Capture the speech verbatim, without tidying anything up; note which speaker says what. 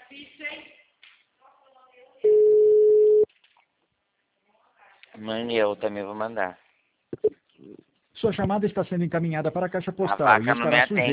Speaker 1: Mãe, eu também vou mandar.
Speaker 2: Sua chamada está sendo encaminhada para a caixa
Speaker 1: A
Speaker 2: postal
Speaker 1: vaca
Speaker 2: e
Speaker 1: não me
Speaker 2: estará
Speaker 1: atende.
Speaker 2: sujeita